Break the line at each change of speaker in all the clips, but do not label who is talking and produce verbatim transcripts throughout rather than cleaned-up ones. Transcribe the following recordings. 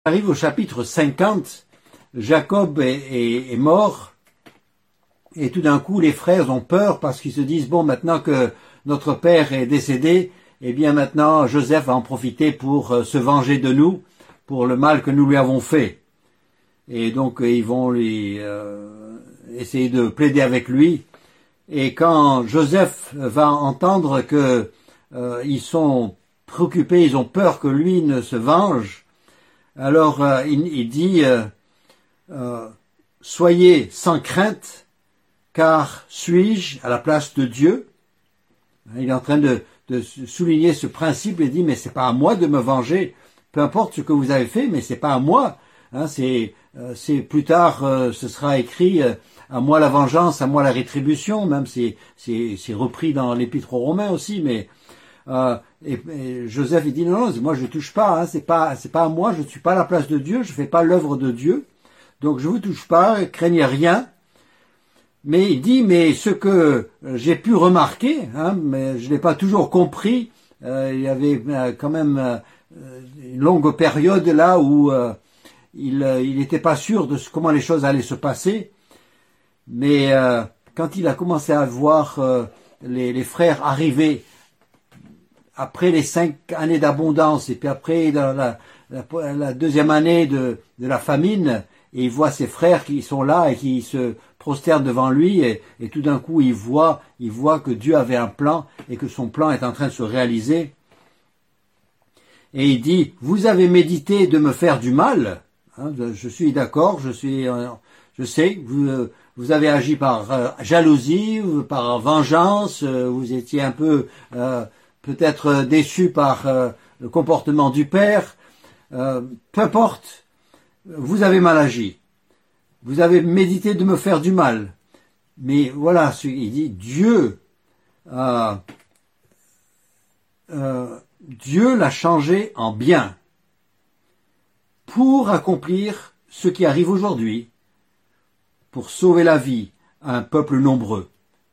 arrive au chapitre cinquante, Jacob est, est, est mort, et tout d'un coup les frères ont peur parce qu'ils se disent, bon, maintenant que notre père est décédé, eh bien maintenant Joseph va en profiter pour euh, se venger de nous, pour le mal que nous lui avons fait. Et donc ils vont lui euh, essayer de plaider avec lui. Et quand Joseph va entendre que euh, ils sont préoccupés, ils ont peur que lui ne se venge, alors euh, il, il dit euh, euh, soyez sans crainte, car suis-je à la place de Dieu? Il est en train de, de souligner ce principe et dit mais c'est pas à moi de me venger, peu importe ce que vous avez fait, mais c'est pas à moi. Hein, c'est euh, c'est plus tard euh, ce sera écrit euh, à moi la vengeance, à moi la rétribution, même c'est c'est c'est repris dans l'Épître aux Romains aussi, mais euh, et, et Joseph il dit non, non, moi je touche pas, hein, c'est pas c'est pas à moi, je ne suis pas à la place de Dieu, je fais pas l'œuvre de Dieu, donc je vous touche pas, craignez rien. Mais il dit mais ce que j'ai pu remarquer, hein, mais je l'ai pas toujours compris, euh, il y avait euh, quand même euh, une longue période là où euh, il euh, il n'était pas sûr de ce, comment les choses allaient se passer, mais euh, quand il a commencé à voir euh, les, les frères arriver après les cinq années d'abondance et puis après dans la, la, la deuxième année de, de la famine, et il voit ses frères qui sont là et qui se prosternent devant lui, et, et tout d'un coup il voit, il voit que Dieu avait un plan et que son plan est en train de se réaliser. Et il dit, vous avez médité de me faire du mal, hein, je suis d'accord, je suis, je sais, vous, vous avez agi par euh, jalousie, par vengeance, euh, vous étiez un peu euh, peut-être déçu par euh, le comportement du père, euh, peu importe, vous avez mal agi. Vous avez médité de me faire du mal. Mais voilà, il dit, Dieu, euh, euh, Dieu l'a changé en bien pour accomplir ce qui arrive aujourd'hui, pour sauver la vie à un peuple nombreux.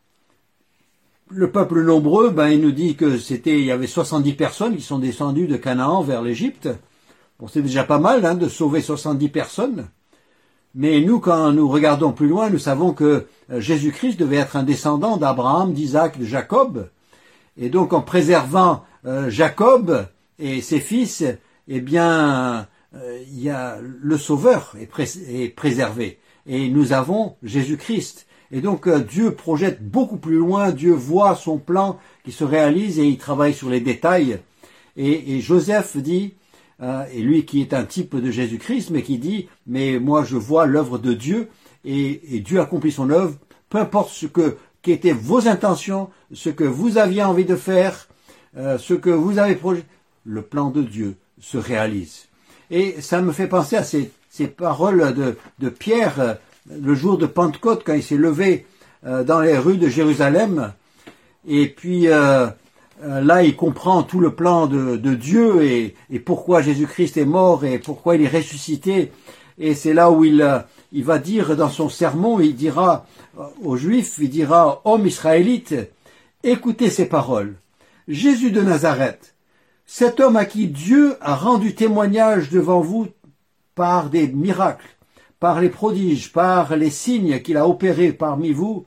Le peuple nombreux, ben, il nous dit que c'était, il y avait soixante-dix personnes qui sont descendues de Canaan vers l'Égypte. Bon, c'est déjà pas mal, hein, de sauver soixante-dix personnes. Mais nous, quand nous regardons plus loin, nous savons que Jésus-Christ devait être un descendant d'Abraham, d'Isaac, de Jacob. Et donc, en préservant euh, Jacob et ses fils, eh bien, euh, il y a le Sauveur est, pré est préservé. Et nous avons Jésus-Christ. Et donc, euh, Dieu projette beaucoup plus loin. Dieu voit son plan qui se réalise et il travaille sur les détails. Et, et Joseph dit, euh, et lui qui est un type de Jésus-Christ, mais qui dit, mais moi je vois l'œuvre de Dieu et, et Dieu accomplit son œuvre, peu importe ce que qu'étaient vos intentions, ce que vous aviez envie de faire, euh, ce que vous avez projeté, le plan de Dieu se réalise. Et ça me fait penser à ces, ces paroles de, de Pierre euh, le jour de Pentecôte, quand il s'est levé euh, dans les rues de Jérusalem, et puis euh, euh, là il comprend tout le plan de, de Dieu et, et pourquoi Jésus-Christ est mort et pourquoi il est ressuscité. Et c'est là où il, euh, il va dire dans son sermon, il dira aux Juifs, il dira, hommes israélites, écoutez ces paroles. Jésus de Nazareth, cet homme à qui Dieu a rendu témoignage devant vous par des miracles, par les prodiges, par les signes qu'il a opérés parmi vous,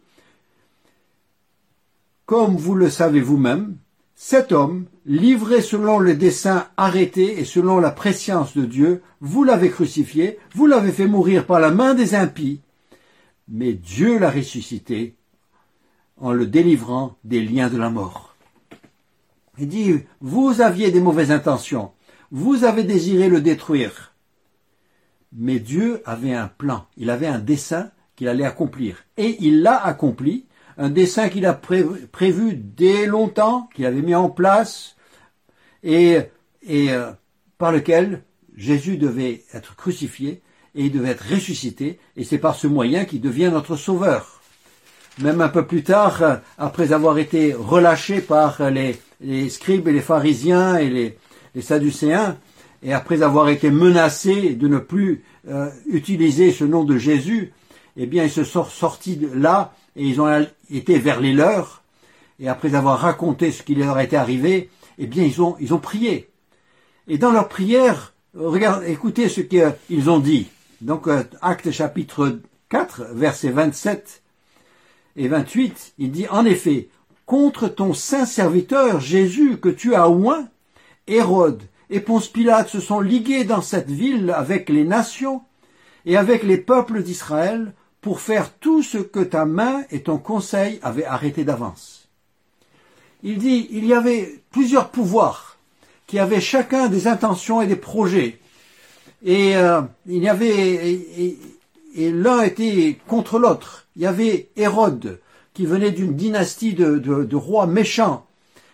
comme vous le savez vous-même, cet homme, livré selon le dessein arrêté et selon la prescience de Dieu, vous l'avez crucifié, vous l'avez fait mourir par la main des impies, mais Dieu l'a ressuscité en le délivrant des liens de la mort. Il dit, vous aviez des mauvaises intentions, vous avez désiré le détruire, mais Dieu avait un plan, il avait un dessein qu'il allait accomplir, et il l'a accompli, un dessein qu'il a prévu, prévu dès longtemps, qu'il avait mis en place, et, et euh, par lequel Jésus devait être crucifié, et il devait être ressuscité, et c'est par ce moyen qu'il devient notre sauveur. Même un peu plus tard, après avoir été relâché par les, les scribes et les pharisiens et les, les sadducéens, et après avoir été menacé de ne plus euh, utiliser ce nom de Jésus, eh bien ils se sont sortis de là, et ils ont été vers les leurs, et après avoir raconté ce qui leur était arrivé, eh bien ils ont, ils ont prié. Et dans leur prière, Regarde, écoutez ce qu'ils ont dit. Donc, Actes chapitre quatre, versets vingt-sept et vingt-huit, il dit, en effet, contre ton saint serviteur Jésus que tu as oint, Hérode et Ponce Pilate se sont ligués dans cette ville avec les nations et avec les peuples d'Israël pour faire tout ce que ta main et ton conseil avaient arrêté d'avance. Il dit, il y avait plusieurs pouvoirs qui avaient chacun des intentions et des projets. Et euh, il y avait et, et, et l'un était contre l'autre. Il y avait Hérode qui venait d'une dynastie de, de, de rois méchants.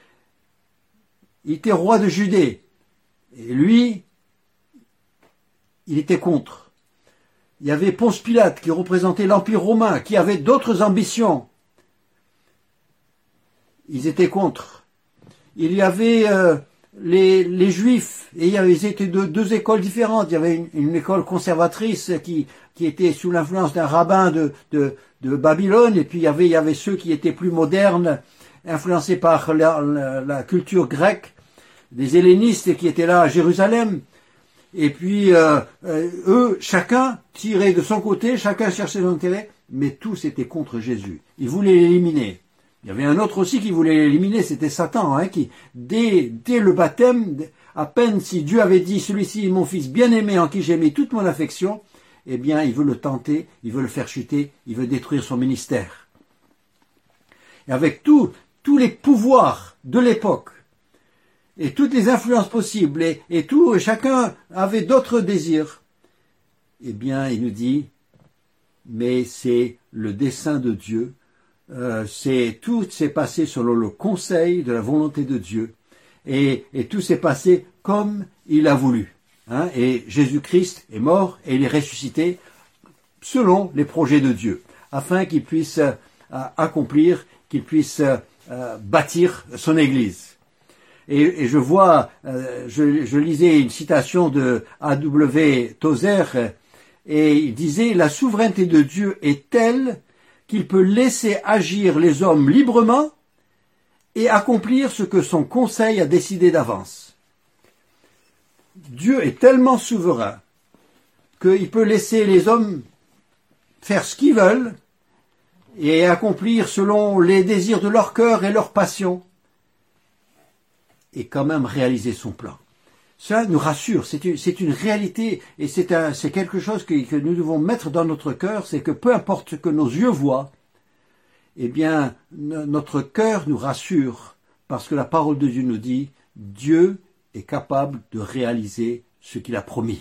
Il était roi de Judée. Et lui, il était contre. Il y avait Ponce Pilate qui représentait l'Empire romain, qui avait d'autres ambitions. Ils étaient contre. Il y avait euh, les, les Juifs, et il y avait, ils étaient de deux écoles différentes. Il y avait une, une école conservatrice qui, qui était sous l'influence d'un rabbin de, de, de Babylone, et puis il y avait, il y avait ceux qui étaient plus modernes, influencés par la, la, la culture grecque, des hellénistes qui étaient là à Jérusalem. Et puis euh, euh, eux, chacun tirait de son côté, chacun cherchait son intérêt, mais tous étaient contre Jésus. Ils voulaient l'éliminer. Il y avait un autre aussi qui voulait l'éliminer, c'était Satan, hein, qui, dès, dès le baptême, à peine si Dieu avait dit, celui-ci est mon fils bien-aimé en qui j'ai mis toute mon affection, eh bien, il veut le tenter, il veut le faire chuter, il veut détruire son ministère. Et avec tout, tous les pouvoirs de l'époque, et toutes les influences possibles, et, et tout, et chacun avait d'autres désirs, eh bien, il nous dit, mais c'est le dessein de Dieu. Euh, c'est tout s'est passé selon le conseil de la volonté de Dieu et, et tout s'est passé comme il a voulu, hein, et Jésus-Christ est mort et il est ressuscité selon les projets de Dieu afin qu'il puisse euh, accomplir, qu'il puisse euh, bâtir son Église. Et, et je vois, euh, je, je lisais une citation de A W Tozer et il disait, la souveraineté de Dieu est telle qu'il peut laisser agir les hommes librement et accomplir ce que son conseil a décidé d'avance. Dieu est tellement souverain qu'il peut laisser les hommes faire ce qu'ils veulent et accomplir selon les désirs de leur cœur et leur passion et quand même réaliser son plan. Ça nous rassure, c'est une, c'est une réalité et c'est, un, c'est quelque chose que, que nous devons mettre dans notre cœur, c'est que peu importe ce que nos yeux voient, eh bien, notre cœur nous rassure parce que la parole de Dieu nous dit, Dieu est capable de réaliser ce qu'il a promis.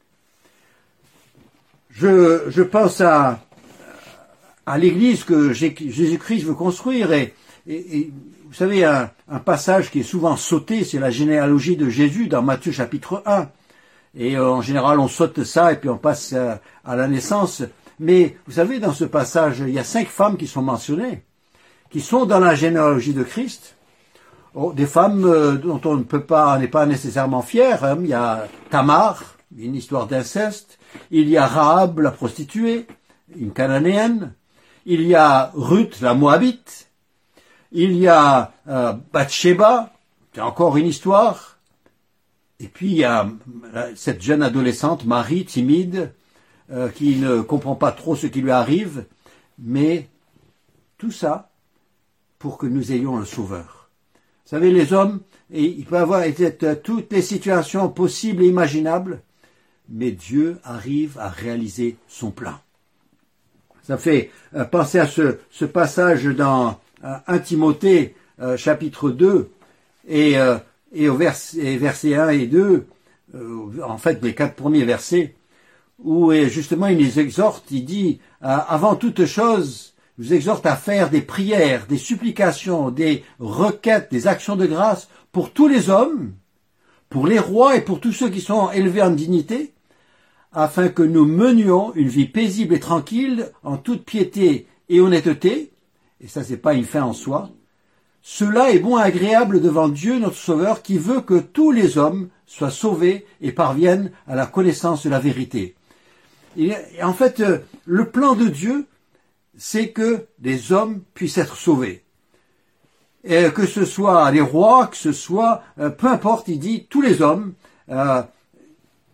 Je, je pense à, à l'Église que Jésus-Christ veut construire et, et, et vous savez, un, un passage qui est souvent sauté, c'est la généalogie de Jésus dans Matthieu chapitre un. Et euh, en général, on saute ça et puis on passe euh, à la naissance. Mais vous savez, dans ce passage, il y a cinq femmes qui sont mentionnées, qui sont dans la généalogie de Christ. Oh, des femmes euh, dont on ne peut pas, n'est pas nécessairement fier. Hein. Il y a Tamar, une histoire d'inceste. Il y a Rahab, la prostituée, une cananéenne. Il y a Ruth, la moabite. Il y a euh, Bathsheba, c'est encore une histoire. Et puis il y a euh, cette jeune adolescente, Marie, timide, euh, qui ne comprend pas trop ce qui lui arrive. Mais tout ça pour que nous ayons un sauveur. Vous savez, les hommes, et il peut y avoir toutes les situations possibles et imaginables, mais Dieu arrive à réaliser son plan. Ça fait euh, penser à ce, ce passage dans un Timothée euh, chapitre deux et, euh, et au vers, et versets un et deux, euh, en fait les quatre premiers versets, où et justement il les exhorte, il dit euh, avant toute chose, je vous exhorte à faire des prières, des supplications, des requêtes, des actions de grâce pour tous les hommes, pour les rois et pour tous ceux qui sont élevés en dignité, afin que nous menions une vie paisible et tranquille en toute piété et honnêteté. Et ça, c'est pas une fin en soi. Cela est bon et agréable devant Dieu, notre Sauveur, qui veut que tous les hommes soient sauvés et parviennent à la connaissance de la vérité. Et en fait, le plan de Dieu, c'est que les hommes puissent être sauvés. Et que ce soit les rois, que ce soit, peu importe, il dit tous les hommes, euh,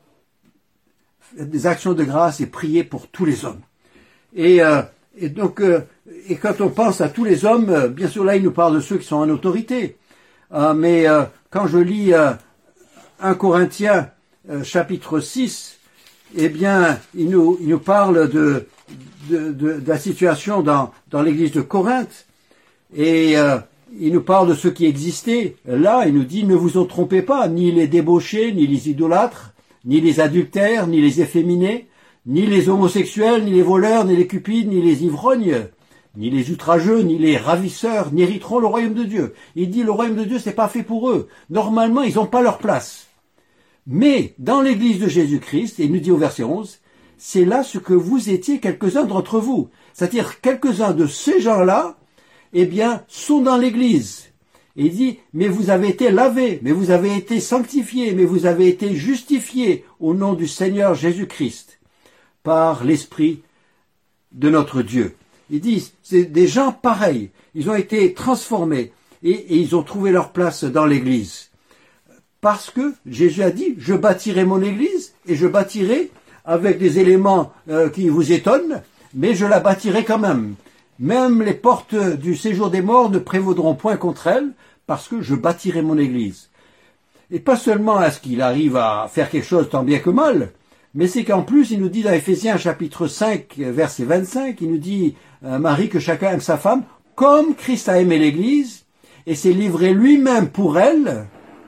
faites des actions de grâce et priez pour tous les hommes. Et, euh, et donc, euh, et quand on pense à tous les hommes, euh, bien sûr là il nous parle de ceux qui sont en autorité. Euh, mais euh, quand je lis euh, un Corinthiens euh, chapitre six, eh bien il nous, il nous parle de, de, de, de la situation dans, dans l'église de Corinthe. Et euh, il nous parle de ceux qui existaient. Là, il nous dit, ne vous en trompez pas, ni les débauchés, ni les idolâtres, ni les adultères, ni les efféminés, ni les homosexuels, ni les voleurs, ni les cupides, ni les ivrognes, ni les outrageux, ni les ravisseurs, n'hériteront le royaume de Dieu. Il dit, le royaume de Dieu, c'est pas fait pour eux. Normalement, ils n'ont pas leur place. Mais, dans l'église de Jésus-Christ, et il nous dit au verset onze, c'est là ce que vous étiez quelques-uns d'entre vous. C'est-à-dire, quelques-uns de ces gens-là, eh bien, sont dans l'église. Et il dit, mais vous avez été lavés, mais vous avez été sanctifiés, mais vous avez été justifiés au nom du Seigneur Jésus-Christ, par l'Esprit de notre Dieu. Il dit, c'est des gens pareils. Ils ont été transformés et, et ils ont trouvé leur place dans l'église. Parce que Jésus a dit, je bâtirai mon église et je bâtirai avec des éléments euh, qui vous étonnent, mais je la bâtirai quand même. Même les portes du séjour des morts ne prévaudront point contre elle, parce que je bâtirai mon église. Et pas seulement est-ce qu'il arrive à faire quelque chose tant bien que mal, mais c'est qu'en plus, il nous dit dans Éphésiens chapitre cinq, verset vingt-cinq, il nous dit, euh, Marie, que chacun aime sa femme, comme Christ a aimé l'église, et s'est livré lui-même pour elle,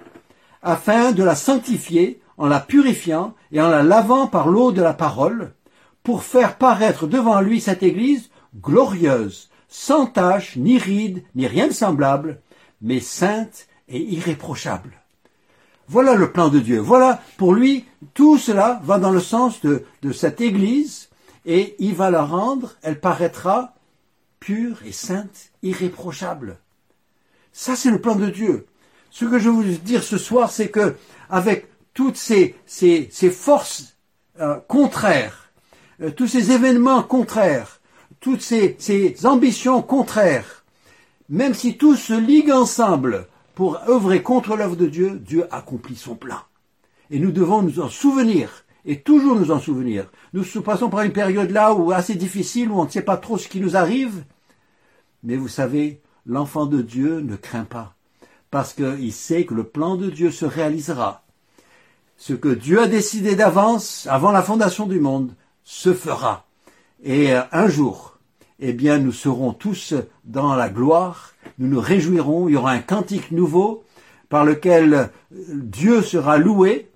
afin de la sanctifier, en la purifiant et en la lavant par l'eau de la parole, pour faire paraître devant lui cette église glorieuse, sans tache, ni ride, ni rien de semblable, mais sainte et irréprochable. Voilà le plan de Dieu. Voilà, pour lui, tout cela va dans le sens de, de cette église, et il va la rendre, elle paraîtra pure et sainte, irréprochable. Ça, c'est le plan de Dieu. Ce que je veux vous dire ce soir, c'est que, avec toutes ces, ces, ces forces euh, contraires, euh, tous ces événements contraires, toutes ces, ces ambitions contraires, même si tout se ligue ensemble pour œuvrer contre l'œuvre de Dieu, Dieu accomplit son plan. Et nous devons nous en souvenir, et toujours nous en souvenir. Nous passons par une période là où assez difficile, où on ne sait pas trop ce qui nous arrive, mais vous savez, l'enfant de Dieu ne craint pas, parce qu'il sait que le plan de Dieu se réalisera. Ce que Dieu a décidé d'avance, avant la fondation du monde, se fera. Et un jour, eh bien, nous serons tous dans la gloire, nous nous réjouirons, il y aura un cantique nouveau par lequel Dieu sera loué.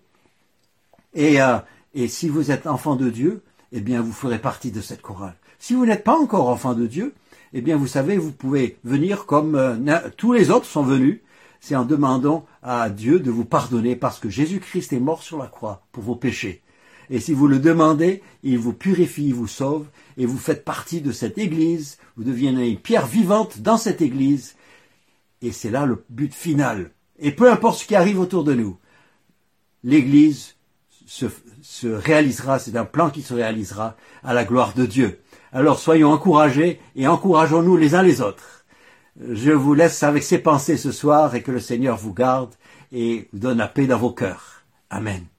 Et, euh, et si vous êtes enfant de Dieu, eh bien, vous ferez partie de cette chorale. Si vous n'êtes pas encore enfant de Dieu, eh bien, vous savez, vous pouvez venir comme euh, tous les autres sont venus. C'est en demandant à Dieu de vous pardonner parce que Jésus-Christ est mort sur la croix pour vos péchés. Et si vous le demandez, il vous purifie, il vous sauve, et vous faites partie de cette église, vous devenez une pierre vivante dans cette église, et c'est là le but final. Et peu importe ce qui arrive autour de nous, l'église se, se réalisera, c'est un plan qui se réalisera à la gloire de Dieu. Alors soyons encouragés et encourageons-nous les uns les autres. Je vous laisse avec ces pensées ce soir et que le Seigneur vous garde et vous donne la paix dans vos cœurs. Amen.